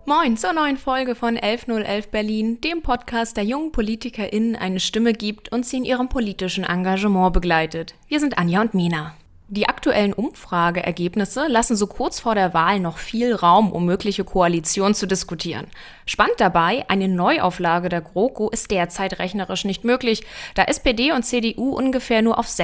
Moin zur neuen Folge von 11011 Berlin, dem Podcast, der jungen PolitikerInnen eine Stimme gibt und sie in ihrem politischen Engagement begleitet. Wir sind Anja und Mina. Die aktuellen Umfrageergebnisse lassen so kurz vor der Wahl noch viel Raum, um mögliche Koalitionen zu diskutieren. Spannend dabei, eine Neuauflage der GroKo ist derzeit rechnerisch nicht möglich, da SPD und CDU ungefähr nur auf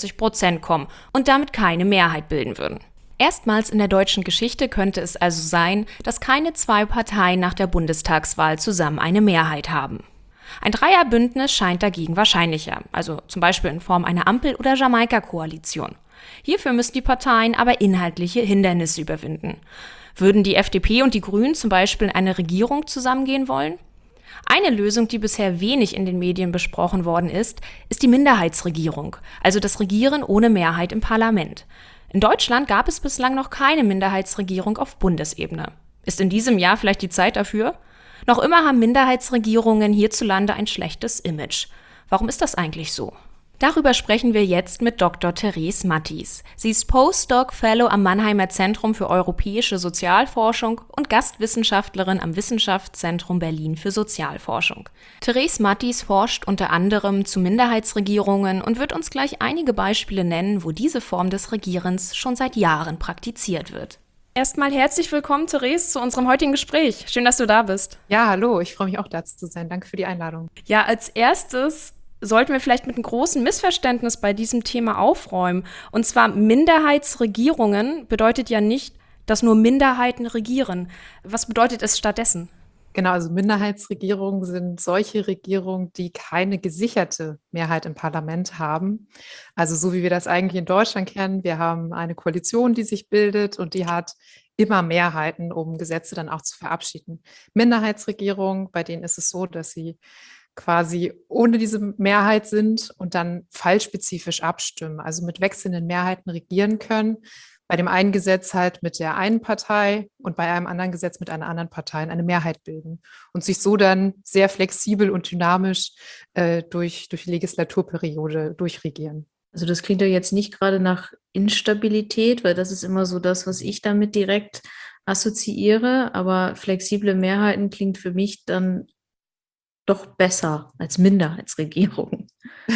46% kommen und damit keine Mehrheit bilden würden. Erstmals in der deutschen Geschichte könnte es also sein, dass keine zwei Parteien nach der Bundestagswahl zusammen eine Mehrheit haben. Ein Dreierbündnis scheint dagegen wahrscheinlicher, also zum Beispiel in Form einer Ampel- oder Jamaika-Koalition. Hierfür müssen die Parteien aber inhaltliche Hindernisse überwinden. Würden die FDP und die Grünen zum Beispiel in eine Regierung zusammengehen wollen? Eine Lösung, die bisher wenig in den Medien besprochen worden ist die Minderheitsregierung, also das Regieren ohne Mehrheit im Parlament. In Deutschland gab es bislang noch keine Minderheitsregierung auf Bundesebene. Ist in diesem Jahr vielleicht die Zeit dafür? Noch immer haben Minderheitsregierungen hierzulande ein schlechtes Image. Warum ist das eigentlich so? Darüber sprechen wir jetzt mit Dr. Therese Mattis. Sie ist Postdoc Fellow am Mannheimer Zentrum für Europäische Sozialforschung und Gastwissenschaftlerin am Wissenschaftszentrum Berlin für Sozialforschung. Therese Mattis forscht unter anderem zu Minderheitsregierungen und wird uns gleich einige Beispiele nennen, wo diese Form des Regierens schon seit Jahren praktiziert wird. Erstmal herzlich willkommen, Therese, zu unserem heutigen Gespräch. Schön, dass du da bist. Ja, hallo, ich freue mich auch, da zu sein. Danke für die Einladung. Ja, als erstes sollten wir vielleicht mit einem großen Missverständnis bei diesem Thema aufräumen. Und zwar Minderheitsregierungen bedeutet ja nicht, dass nur Minderheiten regieren. Was bedeutet es stattdessen? Genau, also Minderheitsregierungen sind solche Regierungen, die keine gesicherte Mehrheit im Parlament haben. Also so wie wir das eigentlich in Deutschland kennen, wir haben eine Koalition, die sich bildet und die hat immer Mehrheiten, um Gesetze dann auch zu verabschieden. Minderheitsregierungen, bei denen ist es so, dass sie quasi ohne diese Mehrheit sind und dann fallspezifisch abstimmen, also mit wechselnden Mehrheiten regieren können. Bei dem einen Gesetz halt mit der einen Partei und bei einem anderen Gesetz mit einer anderen Partei eine Mehrheit bilden und sich so dann sehr flexibel und dynamisch durch die Legislaturperiode durchregieren. Also das klingt ja jetzt nicht gerade nach Instabilität, weil das ist immer so das, was ich damit direkt assoziiere, aber flexible Mehrheiten klingt für mich dann doch besser als Minderheitsregierung.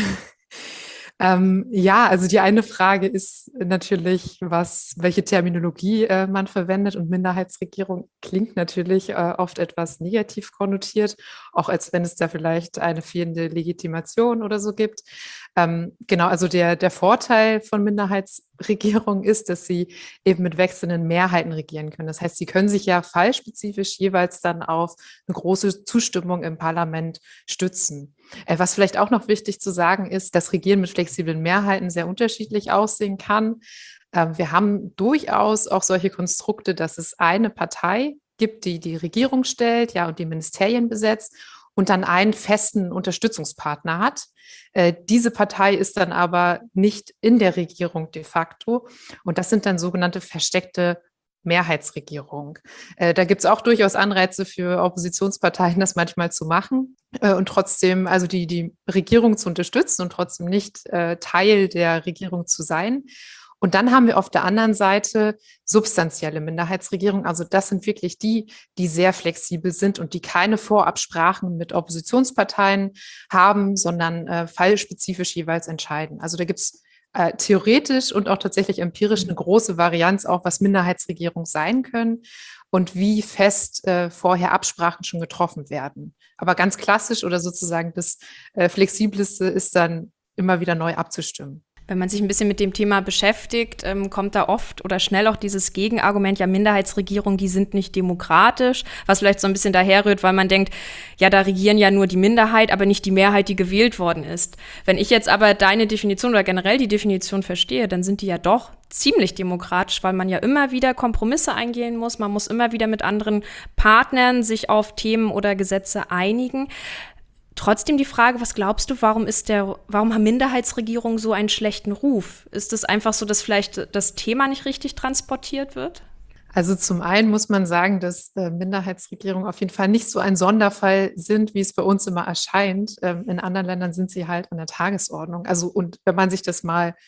Ja, also die eine Frage ist natürlich, welche Terminologie man verwendet, und Minderheitsregierung klingt natürlich oft etwas negativ konnotiert, auch als wenn es da vielleicht eine fehlende Legitimation oder so gibt. Genau, also der Vorteil von Minderheitsregierung ist, dass sie eben mit wechselnden Mehrheiten regieren können. Das heißt, sie können sich ja fallspezifisch jeweils dann auf eine große Zustimmung im Parlament stützen. Was vielleicht auch noch wichtig zu sagen ist, dass Regieren mit flexiblen Mehrheiten sehr unterschiedlich aussehen kann. Wir haben durchaus auch solche Konstrukte, dass es eine Partei gibt, die die Regierung stellt, ja, und die Ministerien besetzt und dann einen festen Unterstützungspartner hat. Diese Partei ist dann aber nicht in der Regierung de facto. Und das sind dann sogenannte versteckte Mehrheitsregierung. Da gibt es auch durchaus Anreize für Oppositionsparteien, das manchmal zu machen und trotzdem, also die Regierung zu unterstützen und trotzdem nicht Teil der Regierung zu sein. Und dann haben wir auf der anderen Seite substanzielle Minderheitsregierung. Also das sind wirklich die sehr flexibel sind und die keine Vorabsprachen mit Oppositionsparteien haben, sondern fallspezifisch jeweils entscheiden. Also da gibt es theoretisch und auch tatsächlich empirisch eine große Varianz auch, was Minderheitsregierungen sein können und wie fest vorher Absprachen schon getroffen werden. Aber ganz klassisch oder sozusagen das Flexibleste ist dann immer wieder neu abzustimmen. Wenn man sich ein bisschen mit dem Thema beschäftigt, kommt da oft oder schnell auch dieses Gegenargument, ja, Minderheitsregierungen, die sind nicht demokratisch, was vielleicht so ein bisschen daherrührt, weil man denkt, ja, da regieren ja nur die Minderheit, aber nicht die Mehrheit, die gewählt worden ist. Wenn ich jetzt aber deine Definition oder generell die Definition verstehe, dann sind die ja doch ziemlich demokratisch, weil man ja immer wieder Kompromisse eingehen muss, man muss immer wieder mit anderen Partnern sich auf Themen oder Gesetze einigen. Trotzdem die Frage, was glaubst du, warum haben Minderheitsregierungen so einen schlechten Ruf? Ist es einfach so, dass vielleicht das Thema nicht richtig transportiert wird? Also zum einen muss man sagen, dass Minderheitsregierungen auf jeden Fall nicht so ein Sonderfall sind, wie es bei uns immer erscheint. In anderen Ländern sind sie halt an der Tagesordnung. Also und wenn man sich das mal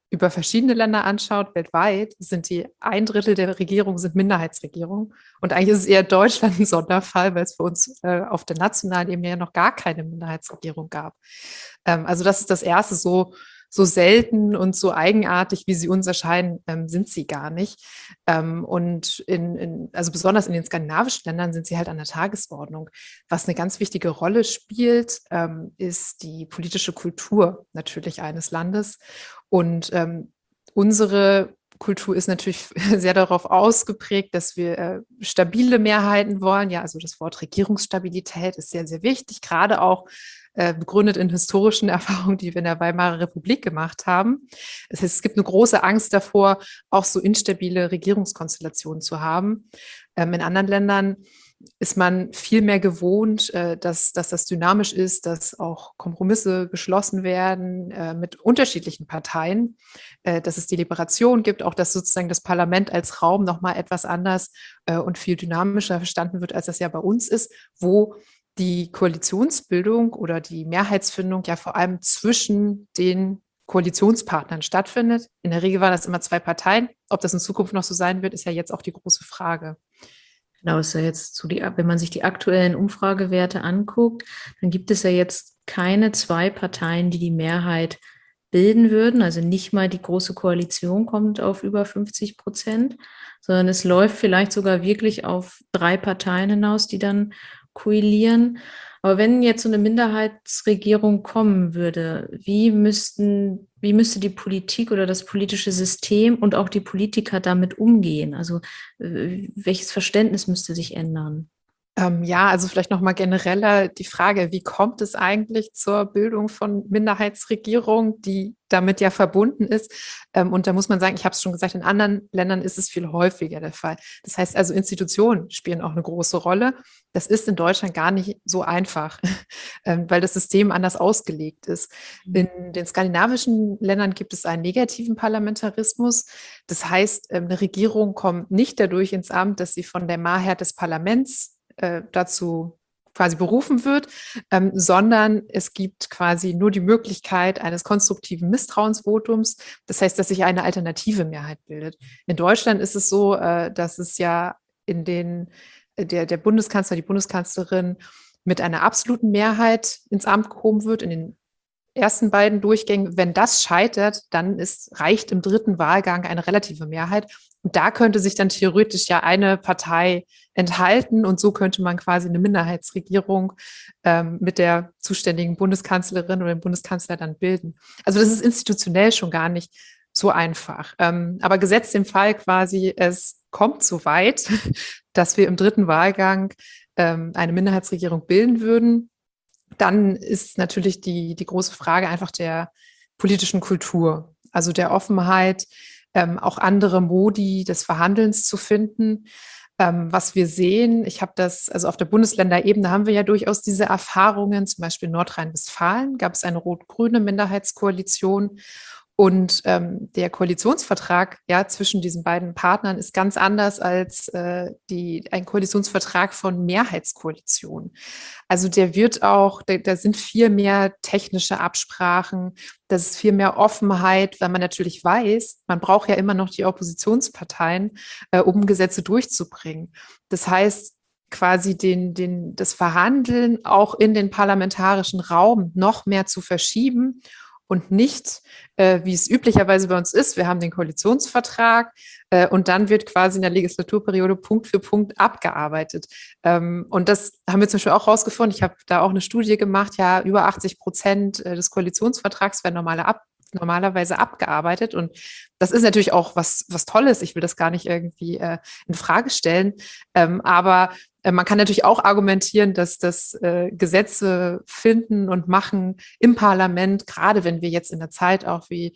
über verschiedene Länder anschaut, weltweit, sind die 1/3 der Regierungen sind Minderheitsregierungen. Und eigentlich ist es eher Deutschland ein Sonderfall, weil es für uns auf der nationalen Ebene ja noch gar keine Minderheitsregierung gab. Also das ist das Erste, so selten und so eigenartig, wie sie uns erscheinen, sind sie gar nicht. Und also besonders in den skandinavischen Ländern sind sie halt an der Tagesordnung. Was eine ganz wichtige Rolle spielt, ist die politische Kultur natürlich eines Landes. Und unsere Kultur ist natürlich sehr darauf ausgeprägt, dass wir stabile Mehrheiten wollen. Ja, also das Wort Regierungsstabilität ist sehr, sehr wichtig, gerade auch begründet in historischen Erfahrungen, die wir in der Weimarer Republik gemacht haben. Das heißt, es gibt eine große Angst davor, auch so instabile Regierungskonstellationen zu haben. In anderen Ländern ist man viel mehr gewohnt, dass das dynamisch ist, dass auch Kompromisse geschlossen werden mit unterschiedlichen Parteien, dass es Deliberation gibt, auch dass sozusagen das Parlament als Raum nochmal etwas anders und viel dynamischer verstanden wird, als das ja bei uns ist, wo die Koalitionsbildung oder die Mehrheitsfindung ja vor allem zwischen den Koalitionspartnern stattfindet. In der Regel waren das immer 2 Parteien. Ob das in Zukunft noch so sein wird, ist ja jetzt auch die große Frage. Genau, ist ja jetzt so wenn man sich die aktuellen Umfragewerte anguckt, dann gibt es ja jetzt keine 2 Parteien, die die Mehrheit bilden würden. Also nicht mal die Große Koalition kommt auf über 50%, sondern es läuft vielleicht sogar wirklich auf 3 Parteien hinaus, die dann koalieren. Aber wenn jetzt so eine Minderheitsregierung kommen würde, wie müsste die Politik oder das politische System und auch die Politiker damit umgehen? Also welches Verständnis müsste sich ändern? Ja, also vielleicht nochmal genereller die Frage, wie kommt es eigentlich zur Bildung von Minderheitsregierungen, die damit ja verbunden ist? Und da muss man sagen, ich habe es schon gesagt, in anderen Ländern ist es viel häufiger der Fall. Das heißt also, Institutionen spielen auch eine große Rolle. Das ist in Deutschland gar nicht so einfach, weil das System anders ausgelegt ist. In den skandinavischen Ländern gibt es einen negativen Parlamentarismus. Das heißt, eine Regierung kommt nicht dadurch ins Amt, dass sie von der Mehrheit des Parlaments dazu quasi berufen wird, sondern es gibt quasi nur die Möglichkeit eines konstruktiven Misstrauensvotums. Das heißt, dass sich eine alternative Mehrheit bildet. In Deutschland ist es so, dass es ja der Bundeskanzler, die Bundeskanzlerin mit einer absoluten Mehrheit ins Amt gehoben wird, in den ersten beiden Durchgängen. Wenn das scheitert, dann reicht im 3. Wahlgang eine relative Mehrheit. Und da könnte sich dann theoretisch ja eine Partei enthalten und so könnte man quasi eine Minderheitsregierung mit der zuständigen Bundeskanzlerin oder dem Bundeskanzler dann bilden. Also das ist institutionell schon gar nicht so einfach. Aber gesetzt im Fall quasi, es kommt so weit, dass wir im 3. Wahlgang eine Minderheitsregierung bilden würden, dann ist natürlich die große Frage einfach der politischen Kultur, also der Offenheit, auch andere Modi des Verhandelns zu finden. Was wir sehen, also auf der Bundesländerebene haben wir ja durchaus diese Erfahrungen, zum Beispiel in Nordrhein-Westfalen gab es eine rot-grüne Minderheitskoalition. Und der Koalitionsvertrag zwischen diesen beiden Partnern ist ganz anders als ein Koalitionsvertrag von Mehrheitskoalitionen. Also da sind viel mehr technische Absprachen, das ist viel mehr Offenheit, weil man natürlich weiß, man braucht ja immer noch die Oppositionsparteien, um Gesetze durchzubringen. Das heißt, quasi das Verhandeln auch in den parlamentarischen Raum noch mehr zu verschieben und nicht, wie es üblicherweise bei uns ist, wir haben den Koalitionsvertrag und dann wird quasi in der Legislaturperiode Punkt für Punkt abgearbeitet. Und das haben wir zum Beispiel auch rausgefunden. Ich habe da auch eine Studie gemacht, ja, über 80% des Koalitionsvertrags werden normalerweise abgearbeitet. Und das ist natürlich auch was Tolles. Ich will das gar nicht irgendwie in Frage stellen. Aber man kann natürlich auch argumentieren, dass das Gesetze finden und machen im Parlament, gerade wenn wir jetzt in der Zeit auch wie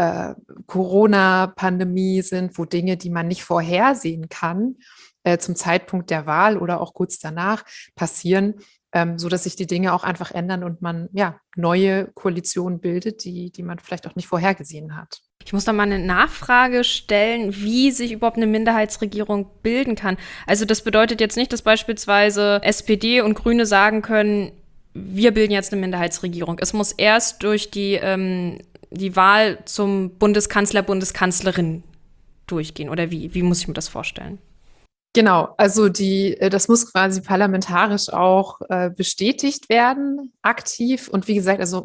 Corona-Pandemie sind, wo Dinge, die man nicht vorhersehen kann, zum Zeitpunkt der Wahl oder auch kurz danach passieren, so dass sich die Dinge auch einfach ändern und man neue Koalitionen bildet, die man vielleicht auch nicht vorhergesehen hat. Ich muss da mal eine Nachfrage stellen, wie sich überhaupt eine Minderheitsregierung bilden kann. Also das bedeutet jetzt nicht, dass beispielsweise SPD und Grüne sagen können, wir bilden jetzt eine Minderheitsregierung. Es muss erst durch die die Wahl zum Bundeskanzler, Bundeskanzlerin durchgehen? Oder wie muss ich mir das vorstellen? Genau, also das muss quasi parlamentarisch auch bestätigt werden, aktiv. Und wie gesagt, also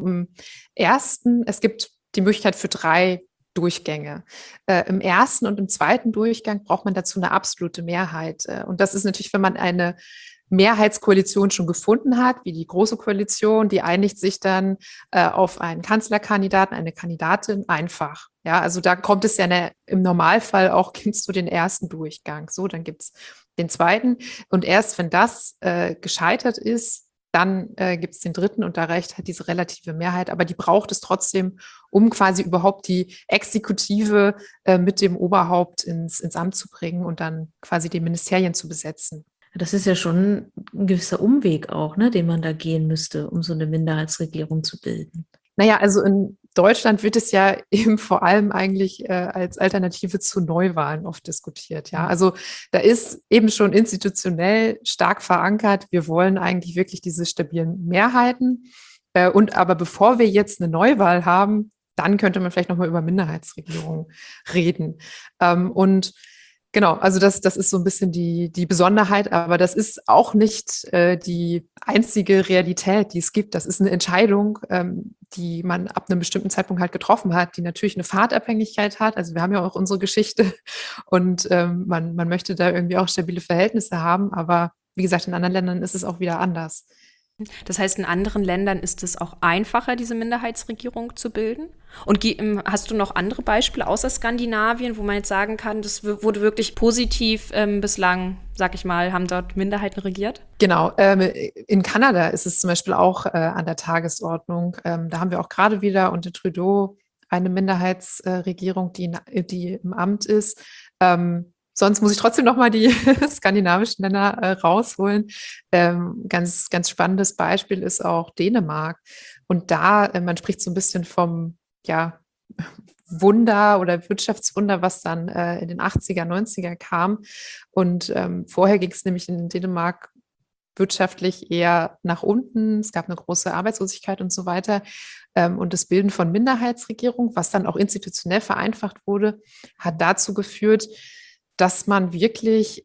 es gibt die Möglichkeit für 3 Durchgänge. Im ersten und im zweiten Durchgang braucht man dazu eine absolute Mehrheit. Und das ist natürlich, wenn man eine Mehrheitskoalition schon gefunden hat, wie die Große Koalition, die einigt sich dann auf einen Kanzlerkandidaten, eine Kandidatin einfach. Ja, also da kommt es ja im Normalfall auch zu den ersten Durchgang. So, dann gibt es den zweiten. Und erst wenn das gescheitert ist, dann gibt es den dritten und da reicht halt diese relative Mehrheit. Aber die braucht es trotzdem, um quasi überhaupt die Exekutive mit dem Oberhaupt ins Amt zu bringen und dann quasi die Ministerien zu besetzen. Das ist ja schon ein gewisser Umweg auch, ne, den man da gehen müsste, um so eine Minderheitsregierung zu bilden. Naja, also in Deutschland wird es ja eben vor allem eigentlich als Alternative zu Neuwahlen oft diskutiert. Ja, also da ist eben schon institutionell stark verankert, wir wollen eigentlich wirklich diese stabilen Mehrheiten. Aber bevor wir jetzt eine Neuwahl haben, dann könnte man vielleicht nochmal über Minderheitsregierung reden. Und genau, also das ist so ein bisschen die Besonderheit, aber das ist auch nicht die einzige Realität, die es gibt. Das ist eine Entscheidung, die man ab einem bestimmten Zeitpunkt halt getroffen hat, die natürlich eine Fahrtabhängigkeit hat. Also wir haben ja auch unsere Geschichte und man möchte da irgendwie auch stabile Verhältnisse haben, aber wie gesagt, in anderen Ländern ist es auch wieder anders. Das heißt, in anderen Ländern ist es auch einfacher, diese Minderheitsregierung zu bilden? Und hast du noch andere Beispiele außer Skandinavien, wo man jetzt sagen kann, das wurde wirklich positiv bislang, sag ich mal, haben dort Minderheiten regiert? Genau, in Kanada ist es zum Beispiel auch an der Tagesordnung. Da haben wir auch gerade wieder unter Trudeau eine Minderheitsregierung, die im Amt ist. Sonst muss ich trotzdem noch mal die skandinavischen Länder rausholen. Ganz, ganz spannendes Beispiel ist auch Dänemark. Und da, man spricht so ein bisschen vom, ja, Wunder oder Wirtschaftswunder, was dann in den 80er, 90er kam. Und vorher ging es nämlich in Dänemark wirtschaftlich eher nach unten. Es gab eine große Arbeitslosigkeit und so weiter. Und das Bilden von Minderheitsregierung, was dann auch institutionell vereinfacht wurde, hat dazu geführt, dass man wirklich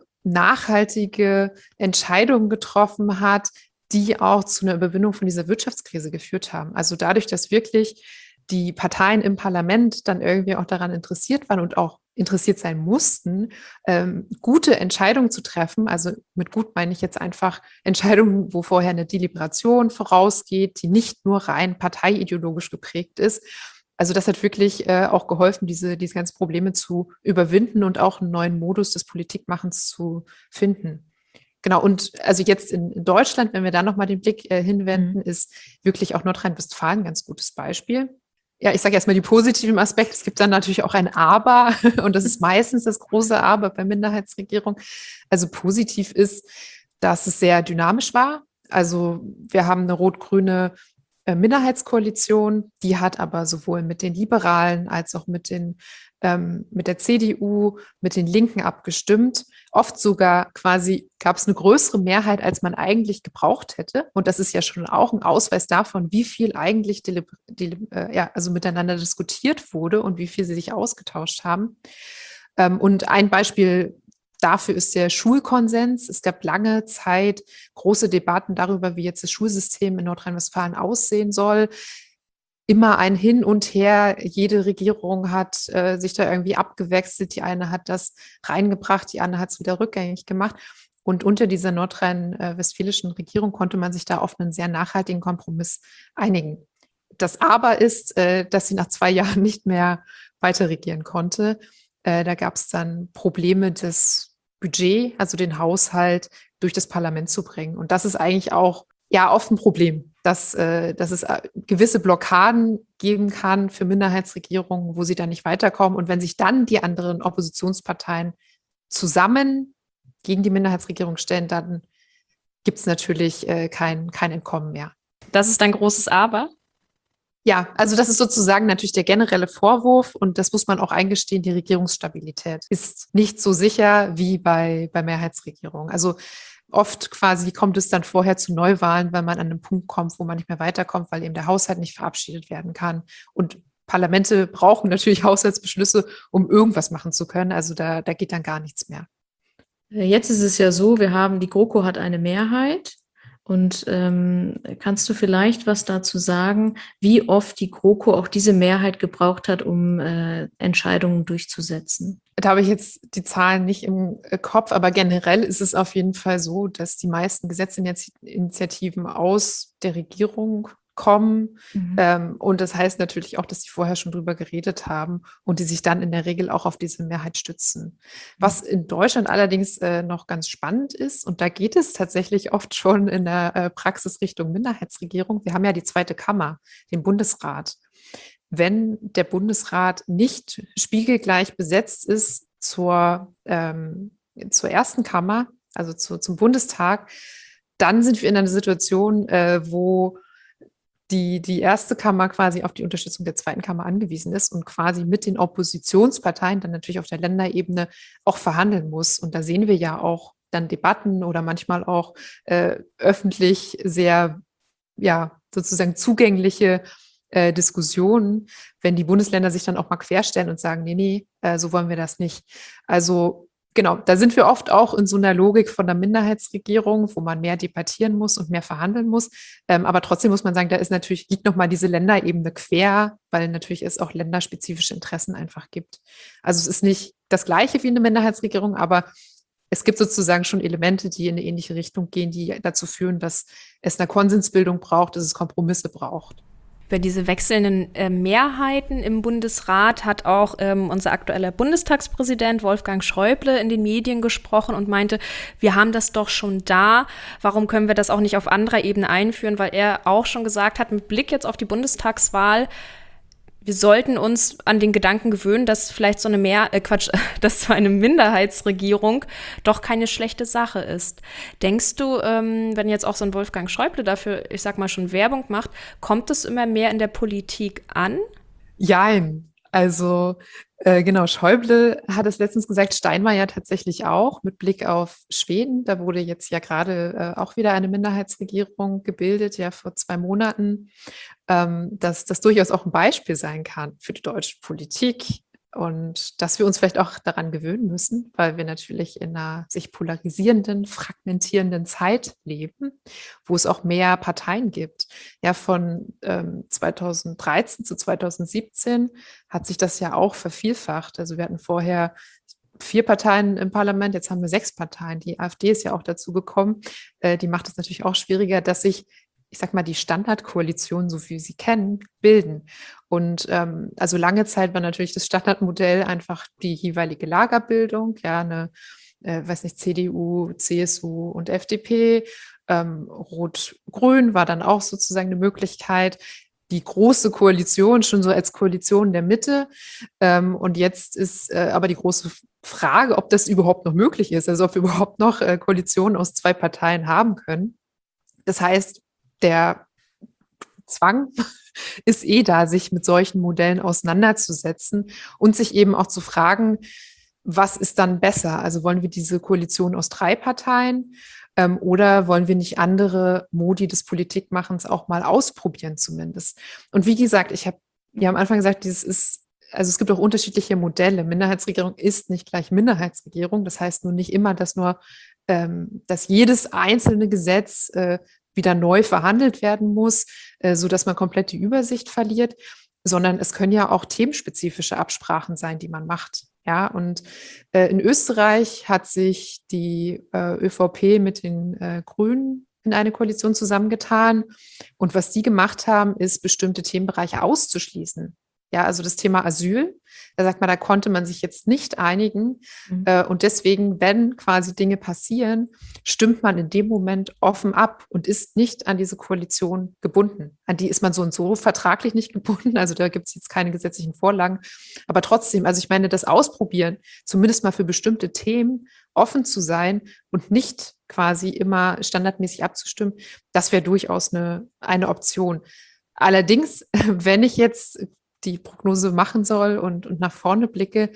nachhaltige Entscheidungen getroffen hat, die auch zu einer Überwindung von dieser Wirtschaftskrise geführt haben. Also dadurch, dass wirklich die Parteien im Parlament dann irgendwie auch daran interessiert waren und auch interessiert sein mussten, gute Entscheidungen zu treffen. Also mit gut meine ich jetzt einfach Entscheidungen, wo vorher eine Deliberation vorausgeht, die nicht nur rein parteiideologisch geprägt ist. Also das hat wirklich auch geholfen, diese ganzen Probleme zu überwinden und auch einen neuen Modus des Politikmachens zu finden. Genau, und also jetzt in Deutschland, wenn wir da nochmal den Blick hinwenden, ist wirklich auch Nordrhein-Westfalen ein ganz gutes Beispiel. Ja, ich sage erstmal die positiven Aspekte. Es gibt dann natürlich auch ein Aber und das ist meistens das große Aber bei Minderheitsregierung. Also positiv ist, dass es sehr dynamisch war. Also wir haben eine rot-grüne Minderheitskoalition, die hat aber sowohl mit den Liberalen als auch mit der CDU, mit den Linken abgestimmt. Oft sogar quasi gab es eine größere Mehrheit, als man eigentlich gebraucht hätte. Und das ist ja schon auch ein Ausweis davon, wie viel eigentlich also miteinander diskutiert wurde und wie viel sie sich ausgetauscht haben. Und ein Beispiel dafür ist der Schulkonsens. Es gab lange Zeit große Debatten darüber, wie jetzt das Schulsystem in Nordrhein-Westfalen aussehen soll. Immer ein Hin und Her. Jede Regierung hat sich da irgendwie abgewechselt. Die eine hat das reingebracht, die andere hat es wieder rückgängig gemacht. Und unter dieser nordrhein-westfälischen Regierung konnte man sich da auf einen sehr nachhaltigen Kompromiss einigen. Das Aber ist, dass sie nach 2 Jahren nicht mehr weiter regieren konnte. Da gab es dann Probleme, das Budget, also den Haushalt, durch das Parlament zu bringen. Und das ist eigentlich auch ja oft ein Problem, dass es gewisse Blockaden geben kann für Minderheitsregierungen, wo sie dann nicht weiterkommen. Und wenn sich dann die anderen Oppositionsparteien zusammen gegen die Minderheitsregierung stellen, dann gibt es natürlich kein Entkommen mehr. Das ist ein großes Aber. Ja, also das ist sozusagen natürlich der generelle Vorwurf und das muss man auch eingestehen, die Regierungsstabilität ist nicht so sicher wie bei Mehrheitsregierungen. Also oft quasi kommt es dann vorher zu Neuwahlen, weil man an einen Punkt kommt, wo man nicht mehr weiterkommt, weil eben der Haushalt nicht verabschiedet werden kann. Und Parlamente brauchen natürlich Haushaltsbeschlüsse, um irgendwas machen zu können. Also da geht dann gar nichts mehr. Jetzt ist es ja so, die GroKo hat eine Mehrheit. Und kannst du vielleicht was dazu sagen, wie oft die GroKo auch diese Mehrheit gebraucht hat, um Entscheidungen durchzusetzen? Da habe ich jetzt die Zahlen nicht im Kopf, aber generell ist es auf jeden Fall so, dass die meisten Gesetzesinitiativen aus der Regierung kommen. Und das heißt natürlich auch, dass sie vorher schon drüber geredet haben und die sich dann in der Regel auch auf diese Mehrheit stützen. Was in Deutschland allerdings noch ganz spannend ist, und da geht es tatsächlich oft schon in der Praxis Richtung Minderheitsregierung. Wir haben ja die zweite Kammer, den Bundesrat. Wenn der Bundesrat nicht spiegelgleich besetzt ist zur ersten Kammer, also zum Bundestag, dann sind wir in einer Situation, wo die erste Kammer quasi auf die Unterstützung der zweiten Kammer angewiesen ist und quasi mit den Oppositionsparteien dann natürlich auf der Länderebene auch verhandeln muss. Und da sehen wir ja auch dann Debatten oder manchmal auch öffentlich sehr, ja, sozusagen zugängliche Diskussionen, wenn die Bundesländer sich dann auch mal querstellen und sagen, nee, so wollen wir das nicht. Also genau, da sind wir oft auch in so einer Logik von der Minderheitsregierung, wo man mehr debattieren muss und mehr verhandeln muss. Aber trotzdem muss man sagen, liegt nochmal diese Länderebene quer, weil natürlich es auch länderspezifische Interessen einfach gibt. Also es ist nicht das Gleiche wie eine Minderheitsregierung, aber es gibt sozusagen schon Elemente, die in eine ähnliche Richtung gehen, die dazu führen, dass es eine Konsensbildung braucht, dass es Kompromisse braucht. Über diese wechselnden Mehrheiten im Bundesrat hat auch unser aktueller Bundestagspräsident Wolfgang Schäuble in den Medien gesprochen und meinte, wir haben das doch schon da, warum können wir das auch nicht auf anderer Ebene einführen, weil er auch schon gesagt hat, mit Blick jetzt auf die Bundestagswahl, wir sollten uns an den Gedanken gewöhnen, dass vielleicht so dass so eine Minderheitsregierung doch keine schlechte Sache ist. Denkst du, wenn jetzt auch so ein Wolfgang Schäuble dafür, ich sag mal, schon Werbung macht, kommt es immer mehr in der Politik an? Jein. Also genau, Schäuble hat es letztens gesagt, Steinmeier tatsächlich auch, mit Blick auf Schweden. Da wurde jetzt ja gerade auch wieder eine Minderheitsregierung gebildet, ja vor 2 Monaten, dass das durchaus auch ein Beispiel sein kann für die deutsche Politik und dass wir uns vielleicht auch daran gewöhnen müssen, weil wir natürlich in einer sich polarisierenden, fragmentierenden Zeit leben, wo es auch mehr Parteien gibt. Ja, von 2013 zu 2017 hat sich das ja auch vervielfacht. Also wir hatten vorher 4 Parteien im Parlament, jetzt haben wir 6 Parteien. Die AfD ist ja auch dazu gekommen. Die macht es natürlich auch schwieriger, dass sich, ich sag mal, die Standardkoalitionen, so wie wir sie kennen, bilden. Und also lange Zeit war natürlich das Standardmodell einfach die jeweilige Lagerbildung, ja, eine, weiß nicht, CDU, CSU und FDP. Rot-Grün war dann auch sozusagen eine Möglichkeit. Die große Koalition schon so als Koalition der Mitte. Und jetzt ist aber die große Frage, ob das überhaupt noch möglich ist, also ob wir überhaupt noch Koalitionen aus 2 Parteien haben können. Das heißt, der Zwang ist da, sich mit solchen Modellen auseinanderzusetzen und sich eben auch zu fragen, was ist dann besser? Also wollen wir diese Koalition aus 3 Parteien oder wollen wir nicht andere Modi des Politikmachens auch mal ausprobieren zumindest? Und wie gesagt, ich habe ja am Anfang gesagt, also es gibt auch unterschiedliche Modelle. Minderheitsregierung ist nicht gleich Minderheitsregierung. Das heißt nur nicht immer, dass jedes einzelne Gesetz wieder neu verhandelt werden muss, sodass man komplett die Übersicht verliert, sondern es können ja auch themenspezifische Absprachen sein, die man macht. Ja, und in Österreich hat sich die ÖVP mit den Grünen in eine Koalition zusammengetan. Und was die gemacht haben, ist, bestimmte Themenbereiche auszuschließen. Ja, also das Thema Asyl, da sagt man, da konnte man sich jetzt nicht einigen. Und deswegen, wenn quasi Dinge passieren, stimmt man in dem Moment offen ab und ist nicht an diese Koalition gebunden. An die ist man so und so vertraglich nicht gebunden. Also da gibt es jetzt keine gesetzlichen Vorlagen. Aber trotzdem, also ich meine, das Ausprobieren, zumindest mal für bestimmte Themen offen zu sein und nicht quasi immer standardmäßig abzustimmen, das wäre durchaus eine Option. Allerdings, wenn ich jetzt die Prognose machen soll und nach vorne blicke,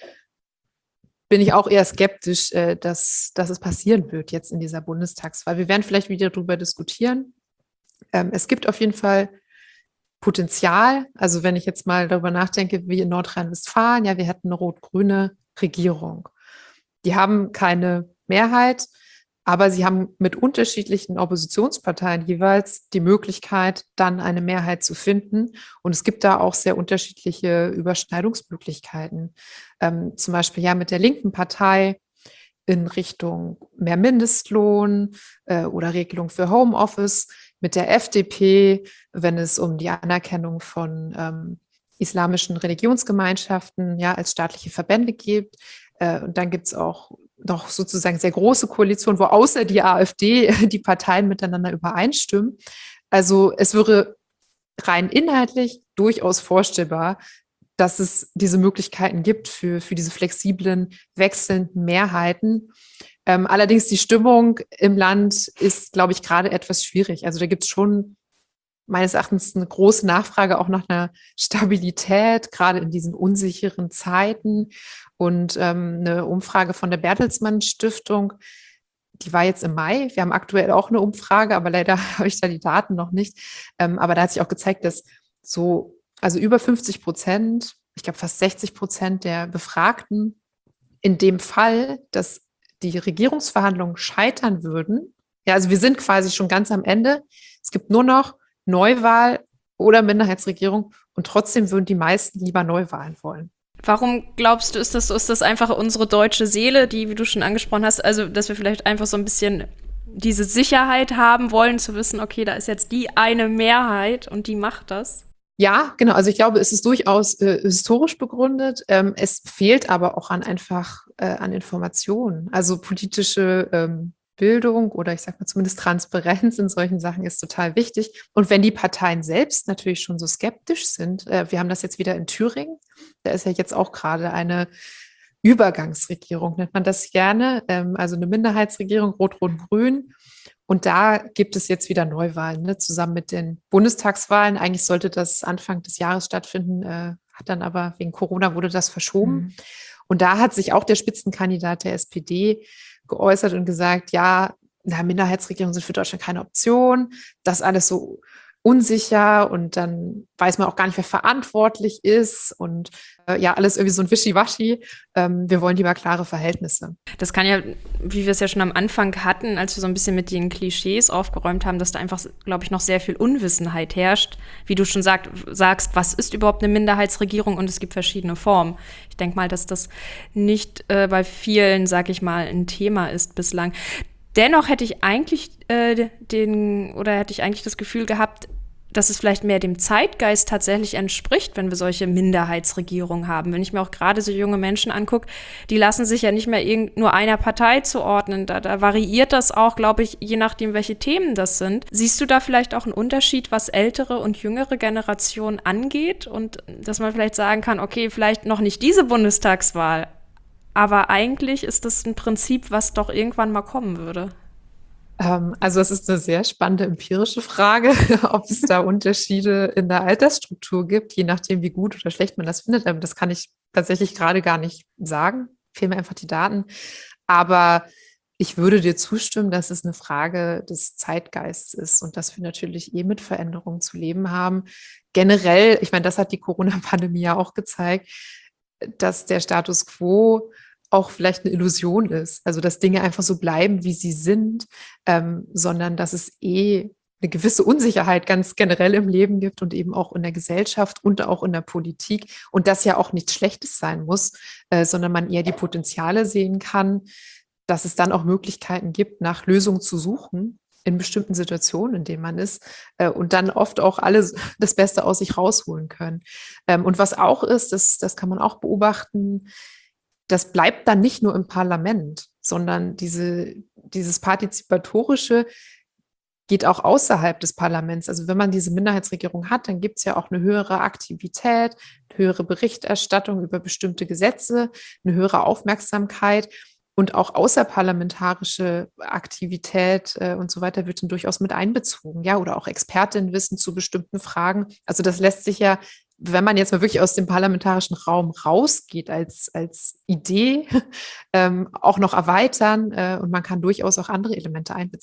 bin ich auch eher skeptisch, dass es passieren wird jetzt in dieser Bundestagswahl. Wir werden vielleicht wieder darüber diskutieren. Es gibt auf jeden Fall Potenzial. Also wenn ich jetzt mal darüber nachdenke, wie in Nordrhein-Westfalen, ja, wir hätten eine rot-grüne Regierung. Die haben keine Mehrheit, aber sie haben mit unterschiedlichen Oppositionsparteien jeweils die Möglichkeit, dann eine Mehrheit zu finden. Und es gibt da auch sehr unterschiedliche Überschneidungsmöglichkeiten. Zum Beispiel ja mit der linken Partei in Richtung mehr Mindestlohn oder Regelung für Homeoffice, mit der FDP, wenn es um die Anerkennung von islamischen Religionsgemeinschaften ja als staatliche Verbände geht. Und dann gibt es auch noch sozusagen sehr große Koalitionen, wo außer die AfD die Parteien miteinander übereinstimmen. Also es wäre rein inhaltlich durchaus vorstellbar, dass es diese Möglichkeiten gibt für diese flexiblen, wechselnden Mehrheiten. Allerdings die Stimmung im Land ist, glaube ich, gerade etwas schwierig. Also da gibt es schon meines Erachtens eine große Nachfrage auch nach einer Stabilität, gerade in diesen unsicheren Zeiten. Und eine Umfrage von der Bertelsmann Stiftung, die war jetzt im Mai. Wir haben aktuell auch eine Umfrage, aber leider habe ich da die Daten noch nicht. Aber da hat sich auch gezeigt, dass also über 50%, ich glaube fast 60% der Befragten in dem Fall, dass die Regierungsverhandlungen scheitern würden, ja, also wir sind quasi schon ganz am Ende. Es gibt nur noch Neuwahl oder Minderheitsregierung und trotzdem würden die meisten lieber Neuwahlen wollen. Warum glaubst du, ist das so? Ist das einfach unsere deutsche Seele, die, wie du schon angesprochen hast, also dass wir vielleicht einfach so ein bisschen diese Sicherheit haben wollen, zu wissen, okay, da ist jetzt die eine Mehrheit und die macht das? Ja, genau. Also ich glaube, es ist durchaus historisch begründet. Es fehlt aber auch an Informationen. Also politische Bildung oder ich sage mal zumindest Transparenz in solchen Sachen ist total wichtig. Und wenn die Parteien selbst natürlich schon so skeptisch sind, wir haben das jetzt wieder in Thüringen, da ist ja jetzt auch gerade eine Übergangsregierung, nennt man das gerne, also eine Minderheitsregierung, Rot-Rot-Grün. Und da gibt es jetzt wieder Neuwahlen, ne, zusammen mit den Bundestagswahlen. Eigentlich sollte das Anfang des Jahres stattfinden, hat dann aber wegen Corona wurde das verschoben. Und da hat sich auch der Spitzenkandidat der SPD geäußert und gesagt, ja, Minderheitsregierungen sind für Deutschland keine Option, das alles so unsicher und dann weiß man auch gar nicht, wer verantwortlich ist und ja, alles irgendwie so ein Wischiwaschi. Wir wollen lieber klare Verhältnisse. Das kann ja, wie wir es ja schon am Anfang hatten, als wir so ein bisschen mit den Klischees aufgeräumt haben, dass da einfach, glaube ich, noch sehr viel Unwissenheit herrscht. Wie du schon sagst, was ist überhaupt eine Minderheitsregierung und es gibt verschiedene Formen. Ich denke mal, dass das nicht bei vielen, sag ich mal, ein Thema ist bislang. Dennoch hätte ich eigentlich das Gefühl gehabt, dass es vielleicht mehr dem Zeitgeist tatsächlich entspricht, wenn wir solche Minderheitsregierungen haben. Wenn ich mir auch gerade so junge Menschen angucke, die lassen sich ja nicht mehr nur einer Partei zuordnen. Da variiert das auch, glaube ich, je nachdem, welche Themen das sind. Siehst du da vielleicht auch einen Unterschied, was ältere und jüngere Generationen angeht? Und dass man vielleicht sagen kann, okay, vielleicht noch nicht diese Bundestagswahl, aber eigentlich ist das ein Prinzip, was doch irgendwann mal kommen würde. Also es ist eine sehr spannende empirische Frage, ob es da Unterschiede in der Altersstruktur gibt, je nachdem, wie gut oder schlecht man das findet. Das kann ich tatsächlich gerade gar nicht sagen. Fehlen mir einfach die Daten. Aber ich würde dir zustimmen, dass es eine Frage des Zeitgeists ist und dass wir natürlich mit Veränderungen zu leben haben. Generell, ich meine, das hat die Corona-Pandemie ja auch gezeigt, dass der Status quo auch vielleicht eine Illusion ist. Also, dass Dinge einfach so bleiben, wie sie sind, sondern dass es eine gewisse Unsicherheit ganz generell im Leben gibt und eben auch in der Gesellschaft und auch in der Politik. Und das ja auch nichts Schlechtes sein muss, sondern man eher die Potenziale sehen kann, dass es dann auch Möglichkeiten gibt, nach Lösungen zu suchen in bestimmten Situationen, in denen man ist und dann oft auch alle das Beste aus sich rausholen können. Und was auch ist, das kann man auch beobachten, das bleibt dann nicht nur im Parlament, sondern dieses Partizipatorische geht auch außerhalb des Parlaments. Also wenn man diese Minderheitsregierung hat, dann gibt es ja auch eine höhere Aktivität, eine höhere Berichterstattung über bestimmte Gesetze, eine höhere Aufmerksamkeit und auch außerparlamentarische Aktivität und so weiter wird dann durchaus mit einbezogen, ja, oder auch Expertinnenwissen zu bestimmten Fragen. Also das lässt sich ja, wenn man jetzt mal wirklich aus dem parlamentarischen Raum rausgeht als Idee, auch noch erweitern und man kann durchaus auch andere Elemente einbeziehen.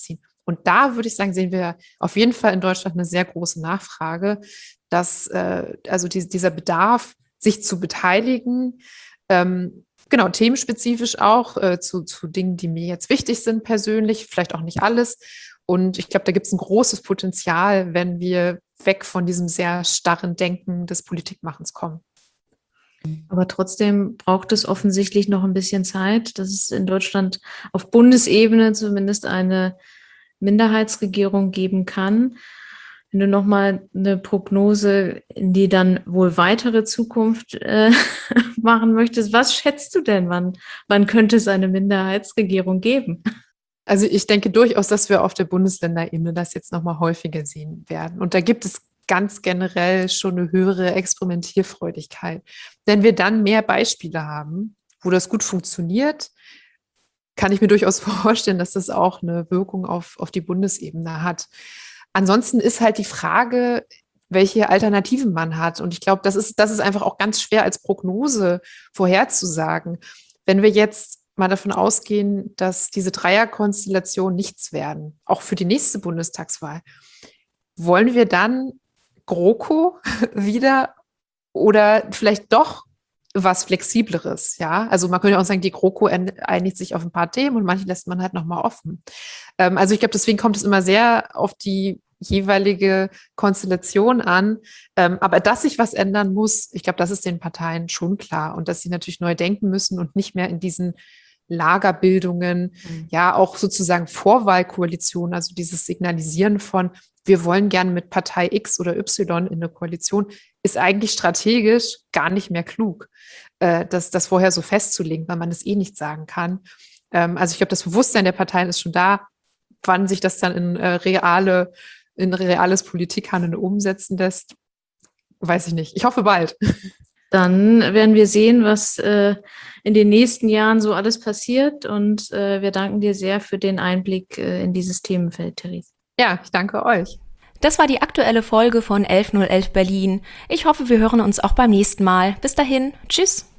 Und da würde ich sagen, sehen wir auf jeden Fall in Deutschland eine sehr große Nachfrage, dass also dieser Bedarf, sich zu beteiligen, genau, themenspezifisch auch zu Dingen, die mir jetzt wichtig sind persönlich, vielleicht auch nicht alles. Und ich glaube, da gibt es ein großes Potenzial, wenn wir weg von diesem sehr starren Denken des Politikmachens kommen. Aber trotzdem braucht es offensichtlich noch ein bisschen Zeit, dass es in Deutschland auf Bundesebene zumindest eine Minderheitsregierung geben kann. Wenn du nochmal eine Prognose in die dann wohl weitere Zukunft machen möchtest, was schätzt du denn, wann könnte es eine Minderheitsregierung geben? Also ich denke durchaus, dass wir auf der Bundesländerebene das jetzt nochmal häufiger sehen werden. Und da gibt es ganz generell schon eine höhere Experimentierfreudigkeit. Wenn wir dann mehr Beispiele haben, wo das gut funktioniert, kann ich mir durchaus vorstellen, dass das auch eine Wirkung auf die Bundesebene hat. Ansonsten ist halt die Frage, welche Alternativen man hat. Und ich glaube, das ist einfach auch ganz schwer als Prognose vorherzusagen. Wenn wir jetzt mal davon ausgehen, dass diese Dreierkonstellationen nichts werden, auch für die nächste Bundestagswahl, wollen wir dann GroKo wieder oder vielleicht doch was Flexibleres, ja? Also man könnte auch sagen, die GroKo einigt sich auf ein paar Themen und manche lässt man halt nochmal offen. Also ich glaube, deswegen kommt es immer sehr auf die jeweilige Konstellation an. Aber dass sich was ändern muss, ich glaube, das ist den Parteien schon klar und dass sie natürlich neu denken müssen und nicht mehr in diesen Lagerbildungen, ja, auch sozusagen Vorwahlkoalitionen, also dieses Signalisieren von, wir wollen gerne mit Partei X oder Y in eine Koalition, ist eigentlich strategisch gar nicht mehr klug, das vorher so festzulegen, weil man es eh nicht sagen kann. Also ich glaube, das Bewusstsein der Parteien ist schon da, wann sich das dann in reales Politikhandeln umsetzen lässt, weiß ich nicht. Ich hoffe bald. Dann werden wir sehen, was in den nächsten Jahren so alles passiert. Und wir danken dir sehr für den Einblick in dieses Themenfeld, Therese. Ja, ich danke euch. Das war die aktuelle Folge von 11011 Berlin. Ich hoffe, wir hören uns auch beim nächsten Mal. Bis dahin, tschüss.